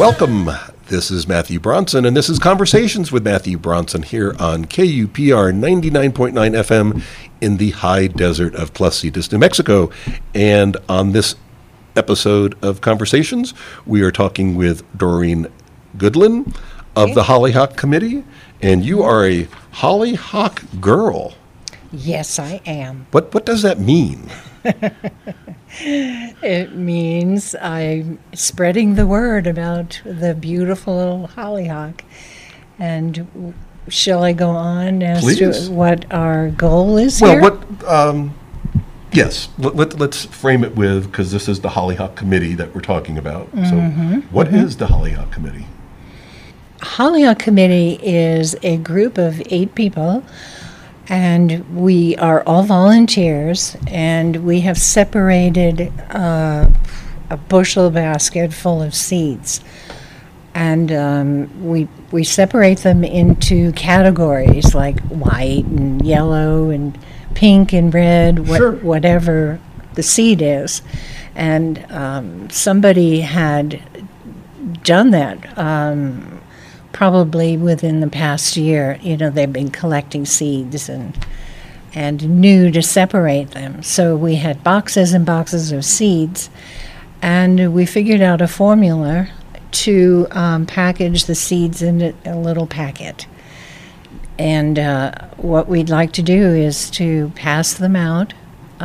Welcome. This is Matthew Bronson, and this is Conversations with Matthew Bronson here on KUPR 99.9 FM in the high desert of Placitas, New Mexico. And on this episode of Conversations, we are talking with Doreen Goodlin of the Hollyhock Committee, and you are a Hollyhock girl. Yes, I am. What does that mean? It means I'm spreading the word about the beautiful little hollyhock. And shall I go on as Please. to what our goal is Well, here? yes, let's frame it with, because this is the Hollyhock Committee that we're talking about. So what is the Hollyhock Committee? Hollyhock Committee is a group of 8 people, and we are all volunteers, and we have separated a bushel basket full of seeds. And we separate them into categories like white and yellow and pink and red, Sure. whatever the seed is. And somebody had done that probably within the past year. You know, they've been collecting seeds and knew to separate them. So we had boxes and boxes of seeds, and we figured out a formula to package the seeds in a little packet. And what we'd like to do is to pass them out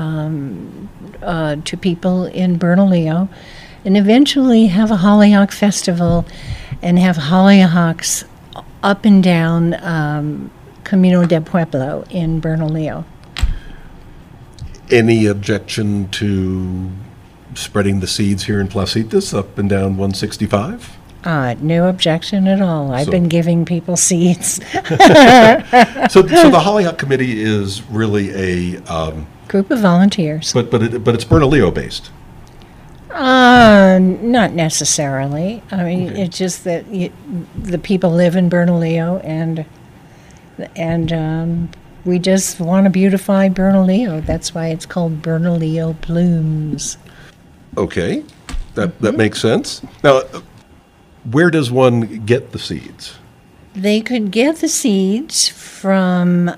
to people in Bernalillo, and eventually have a hollyhock festival and have hollyhocks up and down Camino del Pueblo in Bernalillo. Any objection to spreading the seeds here in Placitas up and down 165? No objection at all. I've So- been giving people seeds. So the Hollyhock Committee is really a, Group of volunteers. but it's Bernalillo based. Not necessarily. I mean, Okay. it's just that the people live in Bernalillo, and we just want to beautify Bernalillo. That's why it's called Bernalillo Blooms. Okay, that makes sense. Now, where does one get the seeds? They could get the seeds from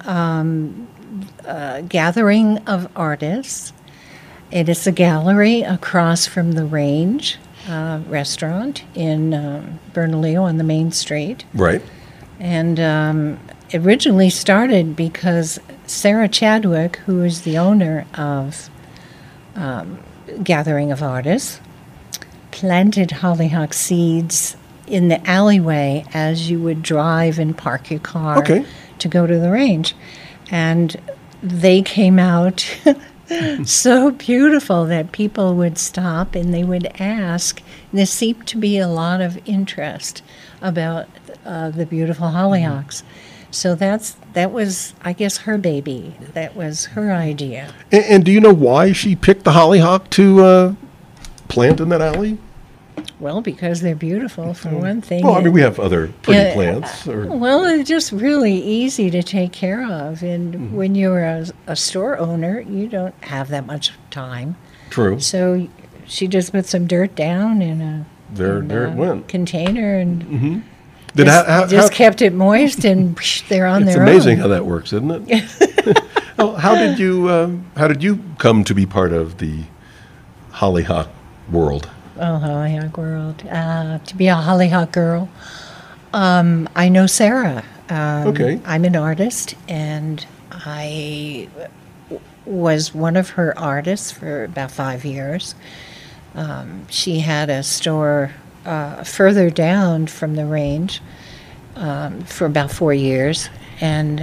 Gathering of Artists. It is a gallery across from the Range restaurant in Bernalillo on the main street. Right. And it originally started because Sarah Chadwick, who is the owner of Gathering of Artists, planted hollyhock seeds in the alleyway as you would drive and park your car Okay. to go to the range. And they came out so beautiful that people would stop and they would ask. There seemed to be a lot of interest about the beautiful hollyhocks. So that was, I guess, her baby. That was her idea. And do you know why she picked the hollyhock to plant in that alley? Well, because they're beautiful, for one thing. Well, I mean, we have other pretty Yeah, plants. Well, they're just really easy to take care of. And when you're a store owner, you don't have that much time. True. So she just put some dirt down in a There it went. container and Then just kept it moist, and they're on it's their amazing own. how that works, isn't it? Well, how did you come to be part of the hollyhock world? Oh, hollyhock world. To be a hollyhock girl. I know Sarah. Okay. I'm an artist, and I was one of her artists for about 5 years. She had a store further down from the range for about 4 years, and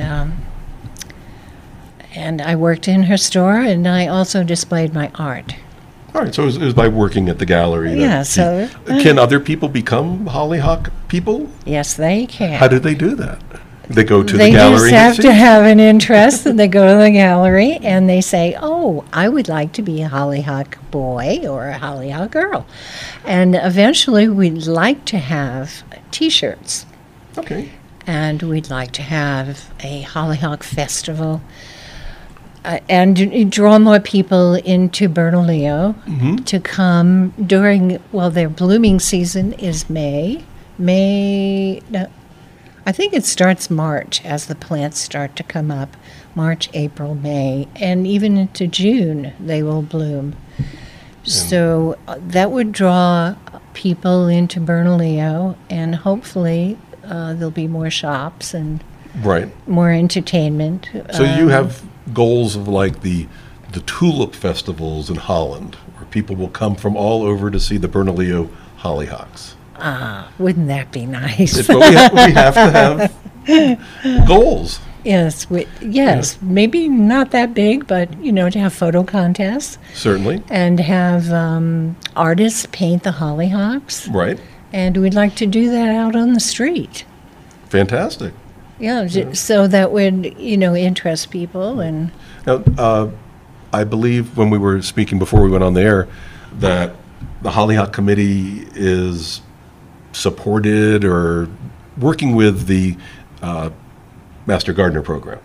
I worked in her store, and I also displayed my art. All right, so it was by working at the gallery. that Yeah, she- so- Can other people become hollyhock people? Yes, they can. How do they do that? They go to They the gallery just have and to see? have an interest, and they go to the gallery and they say, "Oh, I would like to be a hollyhock boy or a hollyhock girl," and eventually we'd like to have T-shirts, Okay. and we'd like to have a hollyhock festival. and draw more people into Bernalillo to come during, well, their blooming season is May. No, I think it starts March as the plants start to come up. March, April, May, and even into June they will bloom. So that would draw people into Bernalillo, and hopefully there'll be more shops and Right. more entertainment. So you have goals of like the tulip festivals in Holland, where people will come from all over to see the Bernalillo hollyhocks. Wouldn't that be nice? But we have to have goals. Yes, maybe not that big, but to have photo contests Certainly. and have artists paint the hollyhocks, Right. and we'd like to do that out on the street. Fantastic. Yeah, so that would interest people. And Now, I believe when we were speaking before we went on the air that the Hollyhock Committee is supported or working with the Master Gardener program.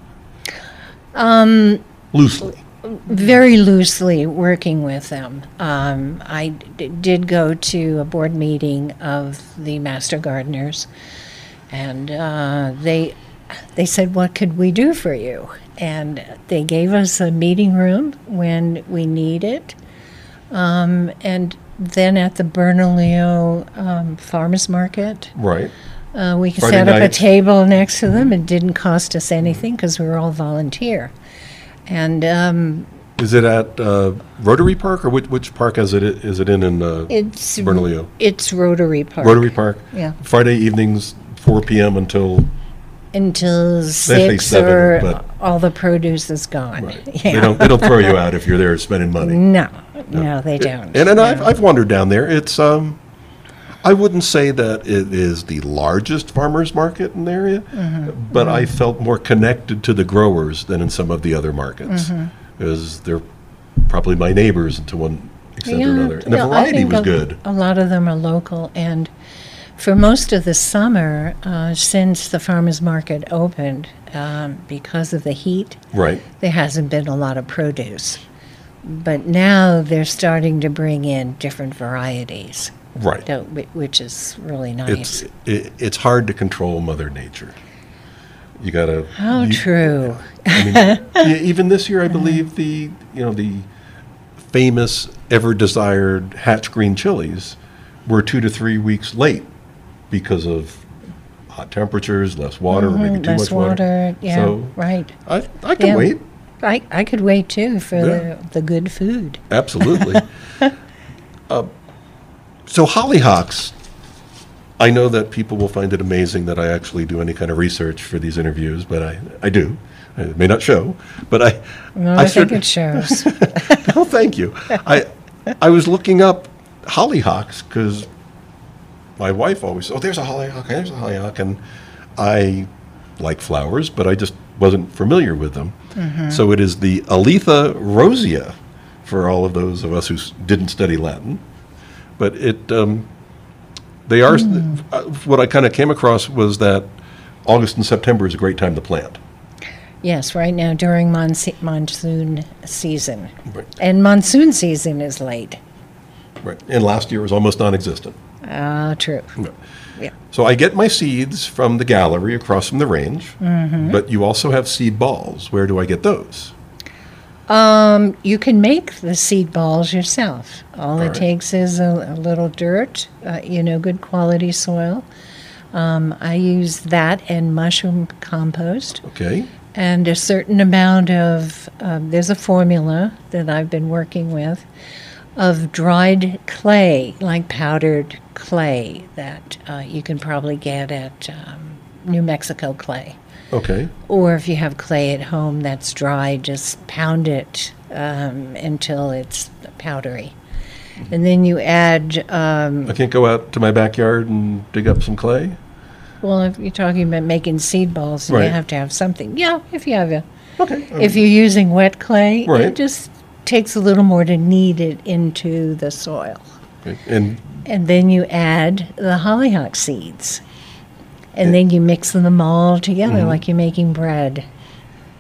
Loosely. very loosely working with them. I did go to a board meeting of the Master Gardeners, and they said, "What could we do for you?" And they gave us a meeting room when we need it. And then at the Bernalillo Farmers Market, Right. we could Friday set up a nights. table next to them. It didn't cost us anything because we were all volunteer. And Is it at Rotary Park, or which park is it in it's Bernalillo? it's Rotary Park. Rotary Park? Yeah. Friday evenings, 4 p.m. until, Until say 6 7, or but- all the produce is gone. right. Yeah. They don't throw you out if you're there spending money. No, they don't. And No. I've wandered down there. It's I wouldn't say that it is the largest farmers market in the area, but I felt more connected to the growers than in some of the other markets, because they're probably my neighbors to one extent or another. And the I variety think was good. A lot of them are local, and for most of the summer, since the farmers market opened, because of the heat, Right. there hasn't been a lot of produce. But now they're starting to bring in different varieties, Right. which is really nice. It's hard to control Mother Nature. You gotta. How true. I mean, even this year, I believe the famous ever desired Hatch green chilies were 2 to 3 weeks late because of hot temperatures, less water, or maybe too Less much water. water, yeah, So right. I can Yeah. wait. I could wait too for Yeah. the good food. Absolutely. So hollyhocks, I know that people will find it amazing that I actually do any kind of research for these interviews, but I do. It may not show, but No, I I think cer- it shows. Oh, thank you. I was looking up hollyhocks because my wife always said, "Oh, there's a hollyhock," and I like flowers, but I just wasn't familiar with them. So it is the Aletha rosea for all of those of us who didn't study Latin. But they are, what I kind of came across was that August and September is a great time to plant. Yes, right now during monsoon season. Right. And monsoon season is late. Right. And last year was almost non-existent. True. Right. Yeah. So I get my seeds from the gallery across from the range, but you also have seed balls. Where do I get those? You can make the seed balls yourself. All All it right. takes is a little dirt, good quality soil. I use that and mushroom compost. Okay. And a certain amount of, there's a formula that I've been working with of dried clay, like powdered clay, that you can probably get at New Mexico clay. Okay. Or if you have clay at home that's dry, just pound it until it's powdery. And then you add, I can't go out to my backyard and dig up some clay? well, if you're talking about making seed balls, Right. you have to have something. Yeah, if you have Okay. if you're using wet clay, Right. it just takes a little more to knead it into the soil. Okay. And And then you add the hollyhock seeds. And then you mix them all together like you're making bread.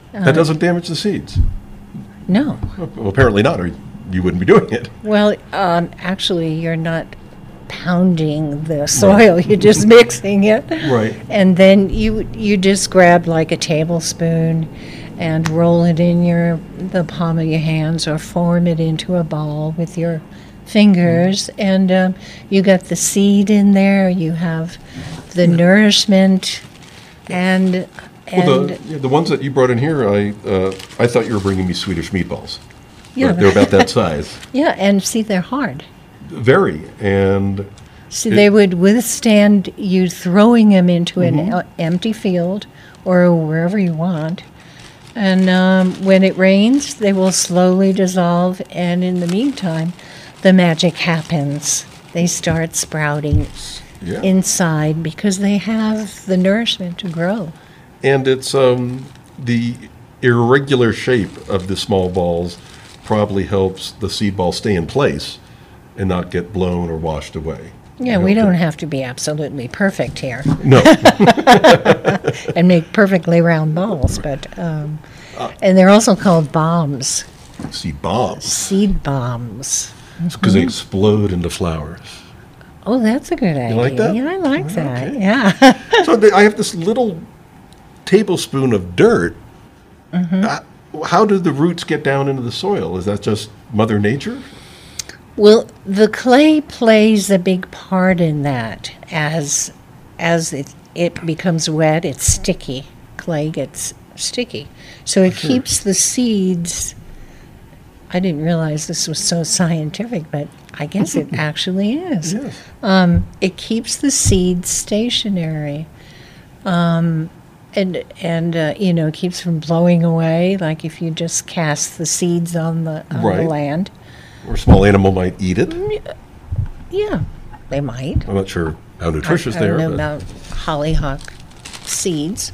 That doesn't damage the seeds. No. Well, apparently not, or you wouldn't be doing it. Well, actually, you're not pounding the soil. You're just mixing it. Right. And then you just grab like a tablespoon and roll it in the palm of your hands, or form it into a ball with your fingers, and you got the seed in there. You have the nourishment, and Well, the ones that you brought in here, I thought you were bringing me Swedish meatballs. Yeah. They're about that size. yeah, and see, they're hard. Very, and So they would withstand you throwing them into an empty field or wherever you want. And when it rains, they will slowly dissolve. And in the meantime, the magic happens. They start sprouting yeah. inside because they have the nourishment to grow. And it's the irregular shape of the small balls probably helps the seed ball stay in place and not get blown or washed away. Yeah, we don't have to be absolutely perfect here No. and make perfectly round balls, but and they're also called bombs, Seed bombs. seed bombs. Because they explode into flowers. Oh, that's a good idea. like that? Yeah, I like that. Okay. Yeah. So I have this little tablespoon of dirt. How do the roots get down into the soil? Is that just Mother Nature? Well, the clay plays a big part in that. As it becomes wet, it's sticky. Clay gets sticky. So it keeps the seeds. I didn't realize this was so scientific, but I guess it actually is. Yes. It keeps the seeds stationary. And it keeps from blowing away, like if you just cast the seeds on the Right. land. Or a small animal might eat it. Yeah, they might. I'm not sure how nutritious I they don't are. know But about hollyhock seeds.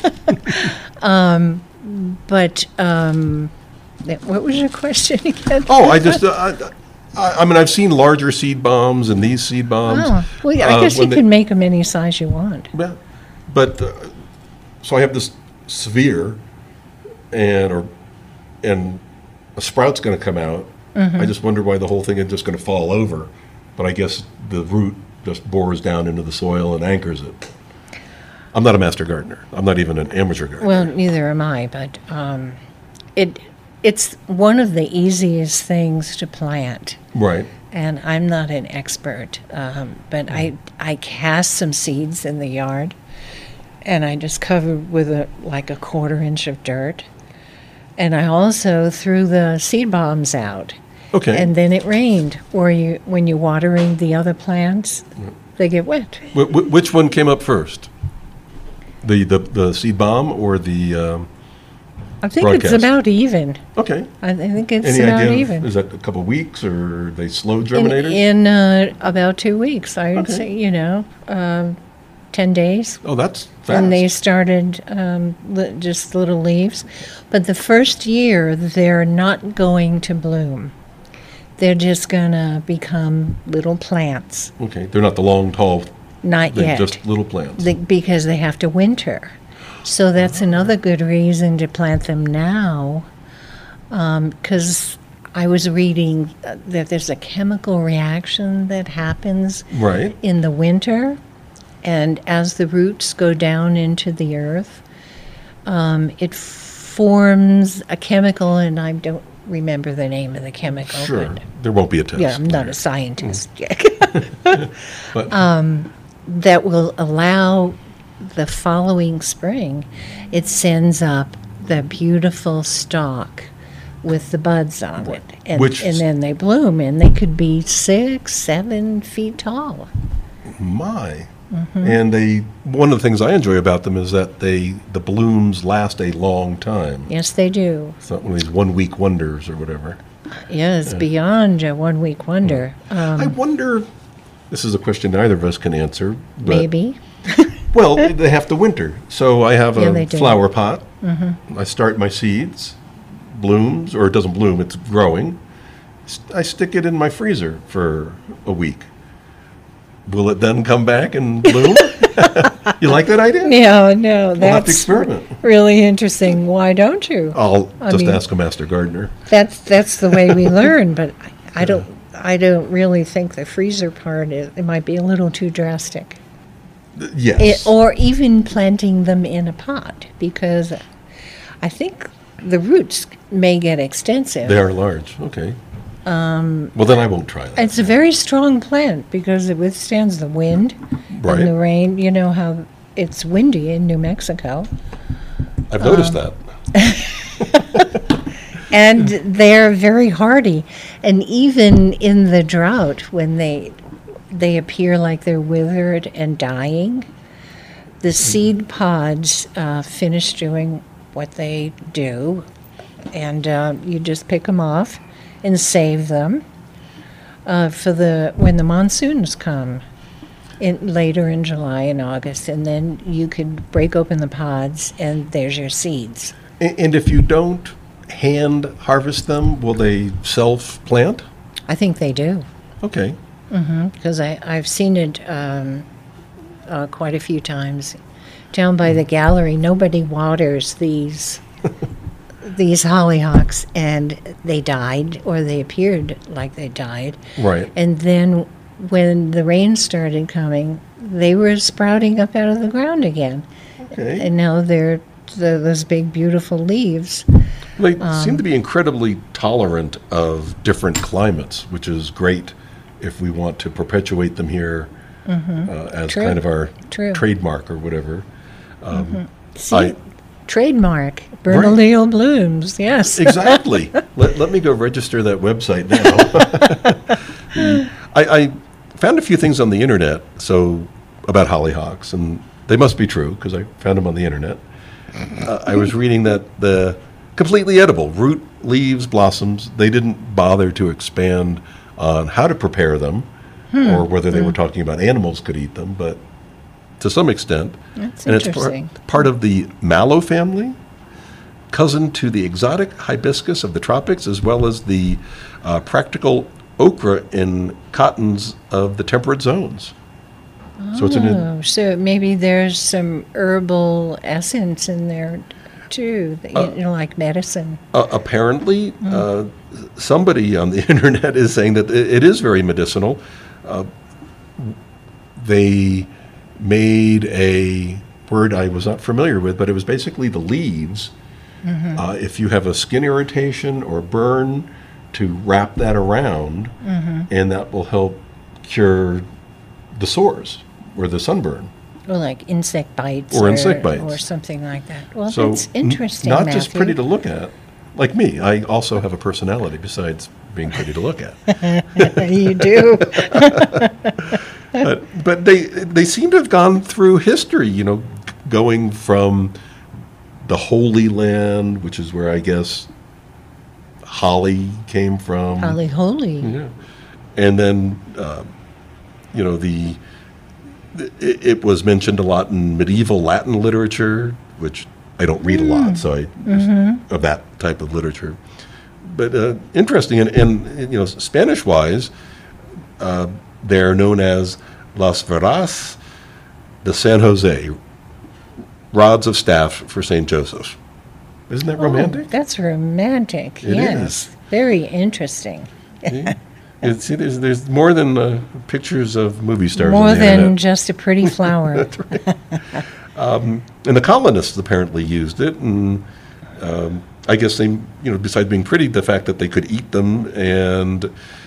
But what was your question again? oh, I just, I mean, I've seen larger seed bombs and these seed bombs. Oh, well, I guess you when they- can make them any size you want. Yeah, but so I have this sphere, and a sprout's going to come out. I just wonder why the whole thing is just going to fall over, but I guess the root just bores down into the soil and anchors it. I'm not a master gardener. I'm not even an amateur gardener. Well, neither am I, but it's one of the easiest things to plant. Right. And I'm not an expert, but I cast some seeds in the yard, and I just covered with a 1/4 inch of dirt, and I also threw the seed bombs out. Okay. And then it rained. Or when you're watering the other plants, they get wet. Which one came up first? The seed bomb or the? I think it's broadcast. about even. Okay. I think it's Any about idea? even. Is that a couple of weeks, or are they slow germinators? In about 2 weeks, I would Okay. say, 10 days. Oh, that's fast. And they started just little leaves. But the first year, they're not going to bloom. They're just going to become little plants. Okay, they're not the long, tall. Not They're yet. just little plants. Because they have to winter. So that's another good reason to plant them now. Because I was reading that there's a chemical reaction that happens Right. in the winter. And as the roots go down into the earth, it forms a chemical, and I don't remember the name of the chemical. Sure. But There won't be a test. yeah, I'm not a scientist. But That will allow the following spring, it sends up the beautiful stalk with the buds on it. And, Which- and then they bloom, and they could be 6, 7 feet tall. my. Mm-hmm. And one of the things I enjoy about them is that the blooms last a long time. Yes, they do. It's not one of these 1 week wonders or whatever. Yeah, it's beyond a 1 week wonder. I wonder, this is a question neither of us can answer, but Maybe. well, they have to winter. So I have Yeah, a they do. flower pot. I start my seeds, blooms, or it doesn't bloom, it's growing. I stick it in my freezer for a week. Will it then come back and bloom? You like that idea? No, We'll have to that's experiment. really interesting. Why don't you? I'll just mean, ask a master gardener. That's the way we learn, but I don't really think the freezer part it might be a little too drastic. Yes. Or even planting them in a pot, because I think the roots may get extensive. They are large. Okay. Well, then I won't try that. It's a very strong plant because it withstands the wind Right. and the rain. You know how it's windy in New Mexico. I've noticed that. And they're very hardy. And even in the drought, when they appear like they're withered and dying, the seed pods finish doing what they do, and you just pick them off and save them for when the monsoons come later in July and August, and then you could break open the pods and there's your seeds. And if you don't hand harvest them, will they self-plant? I think they do, Okay. because I've seen it quite a few times down by the gallery. Nobody waters these hollyhocks, and they died, or they appeared like they died. Right. And then when the rain started coming, they were sprouting up out of the ground again. Okay. And now they're those big, beautiful leaves. They seem to be incredibly tolerant of different climates, which is great if we want to perpetuate them here as True. kind of our True. trademark or whatever. See, trademark, Bernalillo blooms, yes. Exactly. Let me go register that website now. I found a few things on the internet about hollyhocks, and they must be true because I found them on the internet. I was reading that the completely edible root, leaves, blossoms, they didn't bother to expand on how to prepare them or whether they were talking about animals could eat them, but to some extent. That's and interesting. It's part of the mallow family, cousin to the exotic hibiscus of the tropics, as well as the practical okra in cottons of the temperate zones. So it's So maybe there's some herbal essence in there too, like medicine. Apparently, somebody on the internet is saying that it is very medicinal. They made a word I was not familiar with, but it was basically the leaves. If you have a skin irritation or burn, to wrap that around, and that will help cure the sores or the sunburn. Or like insect bites. Or insect bites. Or something like that. Well, So that's interesting, not Matthew. just pretty to look at. Like me, I also have a personality besides being pretty to look at. You do. But they seem to have gone through history, going from the Holy Land, which is where I guess holly came from. Holly holy. Yeah. And then, it was mentioned a lot in medieval Latin literature, which I don't read a lot, so of that type of literature. But interesting, and Spanish-wise, they're known as Las Varas de San Jose, rods of staff for St. Joseph. Isn't that romantic? That's romantic. It yes. is. Very interesting. See, there's more than pictures of movie stars More on the than internet. just a pretty flower. And the colonists apparently used it, and I guess they, besides being pretty, the fact that they could eat them and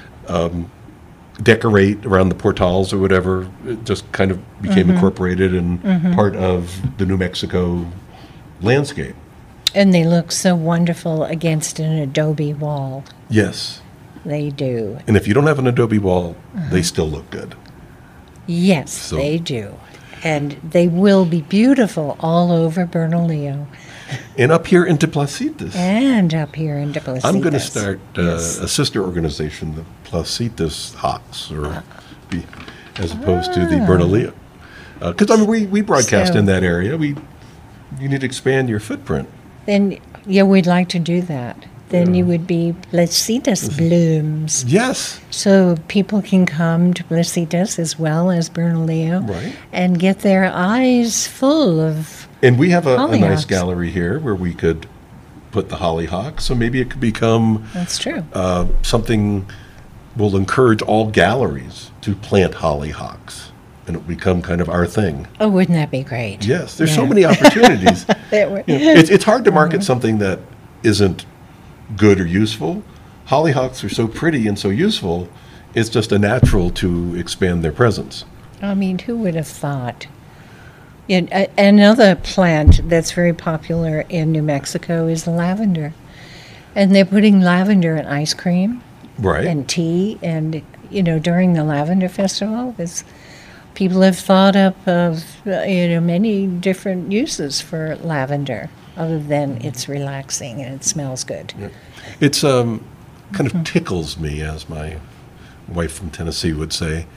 decorate around the portals or whatever, it just kind of became incorporated and part of the New Mexico landscape. And they look so wonderful against an adobe wall. Yes. They do. And if you don't have an adobe wall, they still look good. Yes, So- they do. And they will be beautiful all over Bernalillo And up here into Placitas. and up here in Placitas. I'm going to start Yes. a sister organization, the Placitas Hawks, as opposed to the Bernalillo. Because we broadcast So- in that area. You need to expand your footprint. Then, yeah, we'd like to do that. then you would be Placitas blooms. Yes. So people can come to Placitas as well as Bernalillo Right. and get their eyes full of. And we have a nice Hollyhocks. gallery here where we could put the hollyhock. So maybe it could become That's true. something will encourage all galleries to plant hollyhocks, and it will become kind of our thing. Oh, wouldn't that be great? Yes, there's so Yeah. many opportunities. That would- It's hard to market something that isn't good or useful. Hollyhocks are so pretty and so useful, it's just a natural to expand their presence. I mean, who would have thought? Another plant that's very popular in New Mexico is lavender. And they're putting lavender in ice cream Right. and tea. And, during the Lavender Festival, people have thought up of, many different uses for lavender other than it's relaxing and it smells good. It's kind of tickles me, as my wife from Tennessee would say,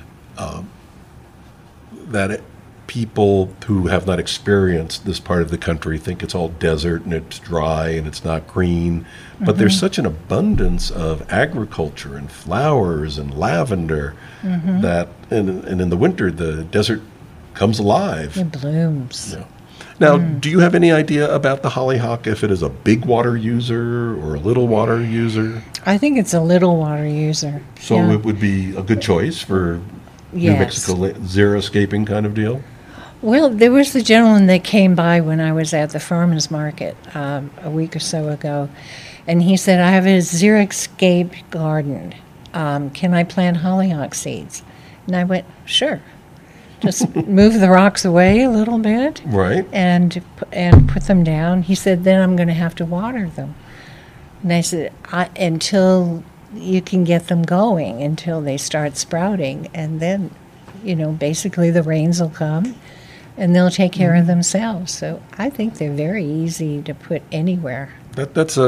that people who have not experienced this part of the country think it's all desert and it's dry and it's not green. But there's such an abundance of agriculture and flowers and lavender that, and in the winter, the desert comes alive. It blooms. Yeah. Now, do you have any idea about the hollyhock, if it is a big water user or a little water user? I think it's a little water user. So Yeah. it would be a good choice for New Yes. Mexico xeriscaping kind of deal? Well, there was the gentleman that came by when I was at the farmer's market a week or so ago, and he said, I have a xeriscape garden. Can I plant hollyhock seeds? And I went, sure. Just move the rocks away a little bit Right. and put them down. He said, then I'm going to have to water them. And I said, until you can get them going, until they start sprouting, and then, basically the rains will come and they'll take care of themselves. So I think they're very easy to put anywhere. That's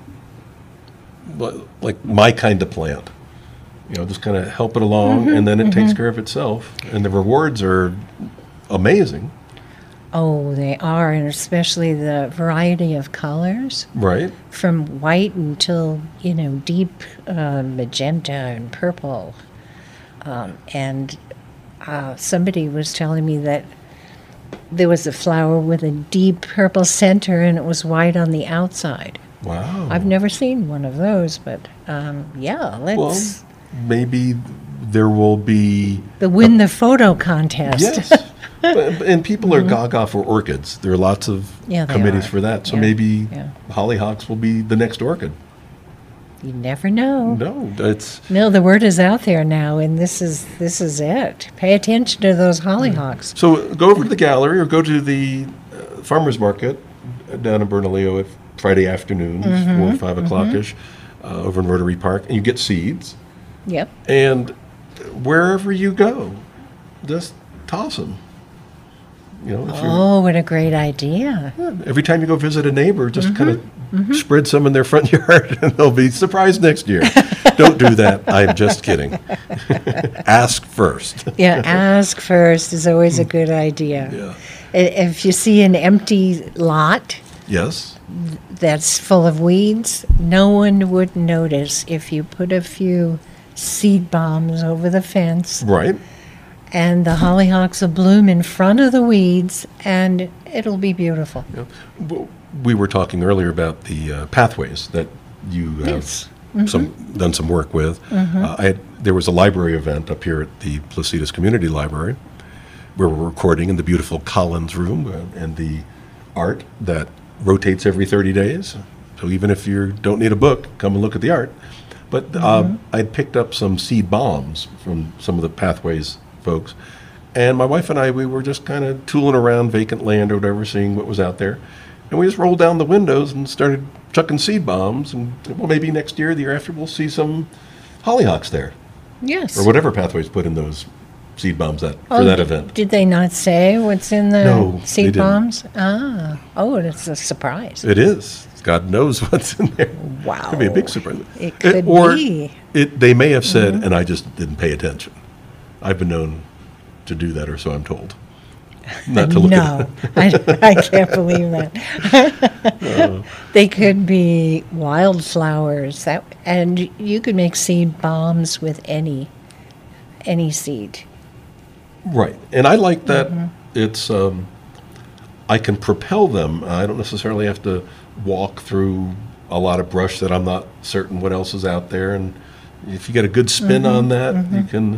like my kind of plant. Just kind of help it along, and then it takes care of itself. And the rewards are amazing. Oh, they are, and especially the variety of colors, Right. from white until, deep magenta and purple. And somebody was telling me that there was a flower with a deep purple center and it was white on the outside. Wow. I've never seen one of those, but yeah, let's Well, maybe there will be. win the photo contest. Yes. And people are gaga for orchids. There are lots of Yeah, they committees are. for that. So Yeah, maybe yeah. hollyhocks will be the next orchid. You never know. No, it's No, the word is out there now, and this is it. Pay attention to those hollyhocks. so go over to the gallery or go to the farmers market down in Bernalillo at Friday afternoons, 4 or 5 o'clock-ish, over in Rotary Park, and you get seeds. Yep. And wherever you go, just toss them. If you're, Oh, what a great idea. every time you go visit a neighbor, just kind of spread some in their front yard, and they'll be surprised next year. Don't do that. I'm just kidding. Ask first. Yeah, ask first is always a good idea. Yeah. If you see an empty lot Yes. that's full of weeds, no one would notice if you put a few seed bombs over the fence, Right. and the hollyhocks will bloom in front of the weeds, and it'll be beautiful. Yeah. We were talking earlier about the pathways that you have Yes. done some work with. There was a library event up here at the Placitas Community Library where we're recording in the beautiful Collins Room and the art that rotates every 30 days. So even if you don't need a book, come and look at the art. But I'd picked up some seed bombs from some of the Pathways folks. And my wife and I, we were just kind of tooling around vacant land or whatever, seeing what was out there. And we just rolled down the windows and started chucking seed bombs. And, well, maybe next year, the year after, we'll see some hollyhocks there. Yes. Or whatever Pathways put in those seed bombs for that event. Did they not say what's in the No, they seed didn't. bombs? Ah. Oh, it's a surprise. It is. God knows what's in there. Wow. It'd be a big surprise. It could or be. They may have said, and I just didn't pay attention. I've been known to do that, or so I'm told. not to look No, I can't believe that. They could be wildflowers, and you could make seed bombs with any seed. Right. And I like that it's, I can propel them. I don't necessarily have to walk through a lot of brush that I'm not certain what else is out there. And if you get a good spin on that, you can,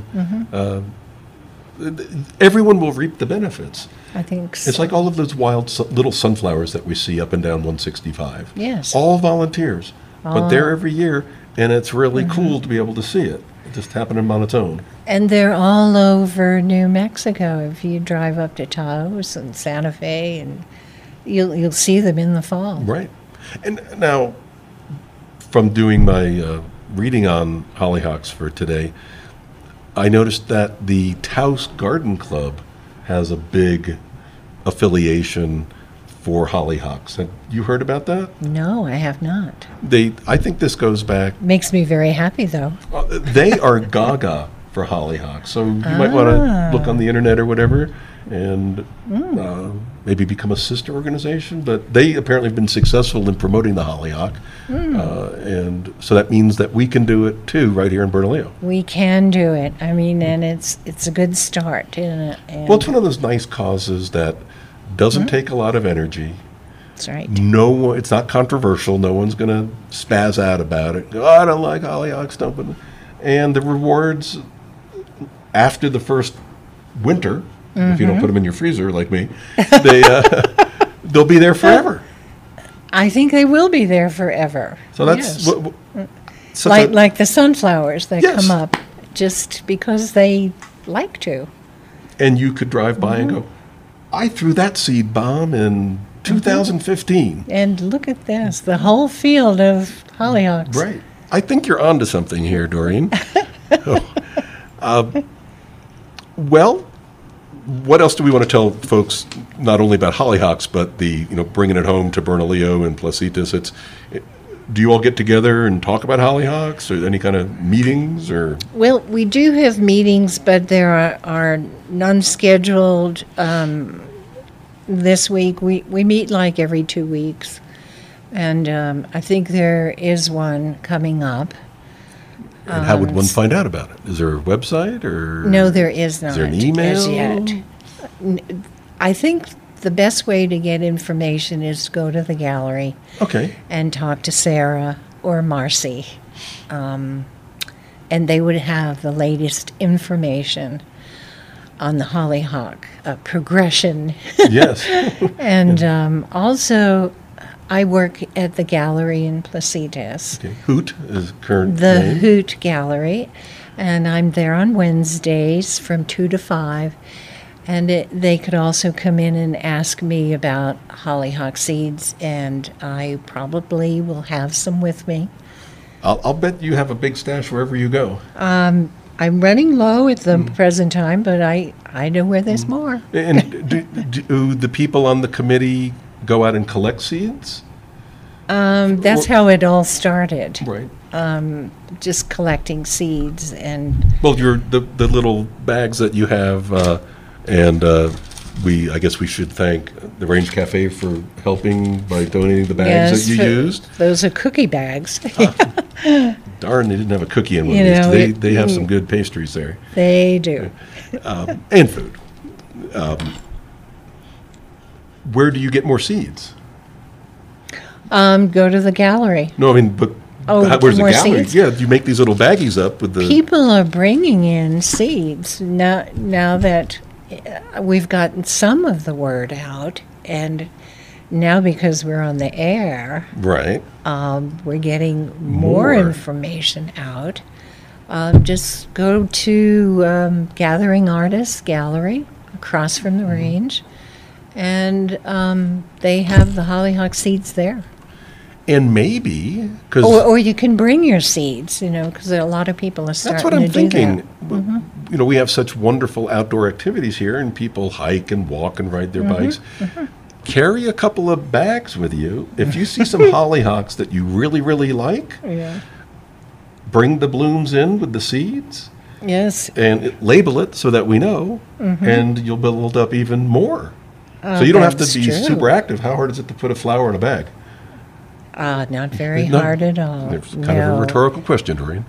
everyone will reap the benefits. I think so. It's like all of those wild little sunflowers that we see up and down 165. Yes. All volunteers. But they're every year, and it's really cool to be able to see it. It just happening on its own. And they're all over New Mexico. If you drive up to Taos and Santa Fe, and you'll see them in the fall. Right. And now, from doing my reading on hollyhocks for today, I noticed that the Taos Garden Club has a big affiliation for hollyhocks. Have you heard about that? No, I have not. I think this goes back. Makes me very happy, though. They are gaga for hollyhocks, so you might want to look on the internet or whatever, and maybe become a sister organization. But they apparently have been successful in promoting the hollyhock, and so that means that we can do it too, right here in Bernalillo. We can do it. I mean, and it's a good start, isn't it? And Well, it's one of those nice causes that doesn't take a lot of energy. that's right. It's not controversial. No one's going to spaz out about it. Oh, I don't like hollyhocks. Don't. And the rewards after the first winter, if you don't put them in your freezer like me, they'll be there forever. I think they will be there forever. So that's Yes. Like the sunflowers that Yes. come up just because they like to. And you could drive by and go, I threw that seed bomb in 2015. And look at this, the whole field of hollyhocks. Right. I think you're onto something here, Doreen. Well, what else do we want to tell folks, not only about hollyhocks, but bringing it home to Bernalillo and Placitas? Do you all get together and talk about hollyhocks, or any kind of meetings, or? Well, we do have meetings, but there are none scheduled this week. We meet like every 2 weeks, and I think there is one coming up. And how would one find out about it? Is there a website, or? No, there is not. Is there an email? As yet. I think the best way to get information is to go to the gallery. Okay. And talk to Sarah or Marcy. And they would have the latest information on the hollyhock progression. Yes. And also, I work at the gallery in Placitas. Okay. Hoot is current The name. Hoot Gallery. And I'm there on Wednesdays from 2 to 5. And they could also come in and ask me about hollyhock seeds, and I probably will have some with me. I'll bet you have a big stash wherever you go. I'm running low at the present time, but I know where there's more. And do the people on the committee go out and collect seeds? That's how it all started, Right. just collecting seeds. And Well, the little bags that you have, and I guess we should thank the Range Cafe for helping by donating the bags that you used. Those are cookie bags. Darn, they didn't have a cookie in one You of know, these. They have some good pastries there. They do. And food. Where do you get more seeds? Go to the gallery. No, I mean, but where's the more gallery? seeds? Yeah, you make these little baggies up with the... People are bringing in seeds now that we've gotten some of the word out, and now because we're on the air, Right. we're getting more information out. Just go to Gathering Artists Gallery across from the range, and they have the hollyhock seeds there. And maybe, because... Or you can bring your seeds, because a lot of people are starting That's what I'm to do thinking. that. We have such wonderful outdoor activities here, and people hike and walk and ride their bikes. Carry a couple of bags with you. If you see some hollyhocks that you really, really like, Yeah. bring the blooms in with the seeds. Yes. and label it so that we know, and you'll build up even more. So you don't have to that's be true. super active. How hard is it to put a flower in a bag? Not very No. hard at all. It's kind of a rhetorical question, Doreen.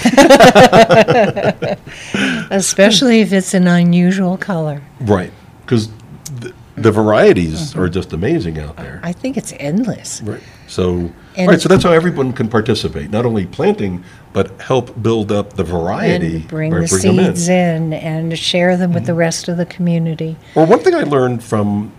Especially if it's an unusual color. Right, because the varieties are just amazing out there. I think it's endless. Right. So, And- right. So that's how everyone can participate, not only planting, but help build up the variety. And bring by the bringing them seeds in and share them with the rest of the community. Well, one thing I learned from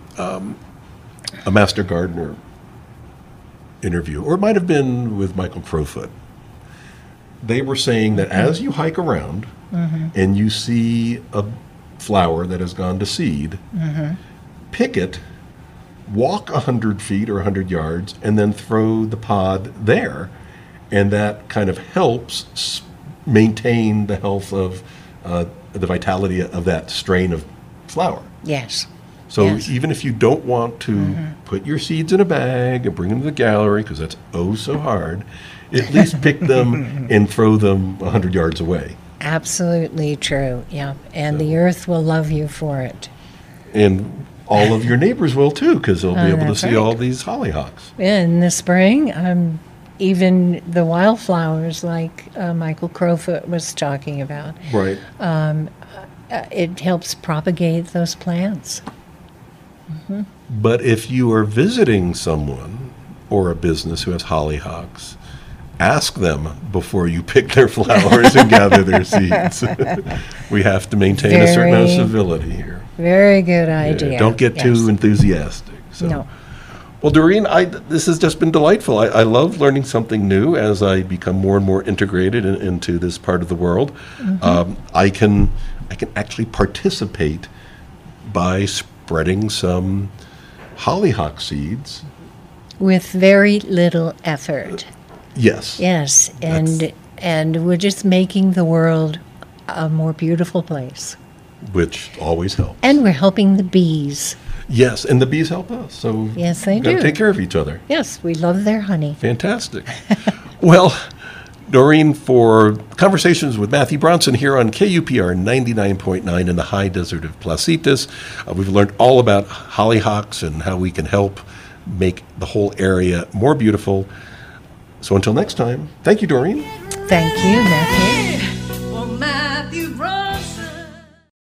a master gardener interview, or it might have been with Michael Crowfoot, they were saying that as you hike around and you see a flower that has gone to seed, pick it, walk 100 feet or 100 yards, and then throw the pod there. And that kind of helps maintain the health of the vitality of that strain of flower. Yes. So Yes. even if you don't want to put your seeds in a bag and bring them to the gallery, because that's oh so hard, at least pick them and throw them 100 yards away. Absolutely true. Yeah. And the earth will love you for it. And all of your neighbors will too, because they'll be able to that's see right. all these hollyhocks. In the spring, even the wildflowers, like Michael Crowfoot was talking about, Right. it helps propagate those plants. But if you are visiting someone or a business who has hollyhocks, ask them before you pick their flowers and gather their seeds. We have to maintain a certain amount of Very- civility here. Very good idea. Don't get Yes. too enthusiastic. So. No. Well, Doreen, this has just been delightful. I love learning something new as I become more and more integrated into this part of the world. I can actually participate by spreading some hollyhock seeds. With very little effort. Yes. Yes, and we're just making the world a more beautiful place. Which always helps. And we're helping the bees. Yes, and the bees help us. So Yes, they we've got to do. take care of each other. Yes, we love their honey. Fantastic. Well, Doreen, for Conversations with Matthew Bronson here on KUPR 99.9 in the high desert of Placitas, we've learned all about hollyhocks and how we can help make the whole area more beautiful. So until next time, thank you, Doreen. Thank you, Matthew.